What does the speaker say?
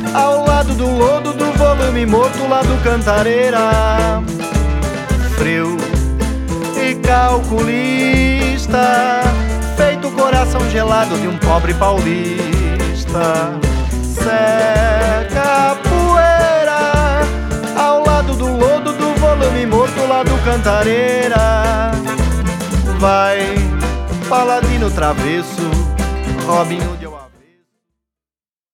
ao lado do lodo do volume morto lá do Cantareira. Frio e calculista, feito o coração gelado de um pobre paulista. Seca a poeira ao lado do lodo do volume morto lá do Cantareira. Vai, Paladino travesso, Robinho de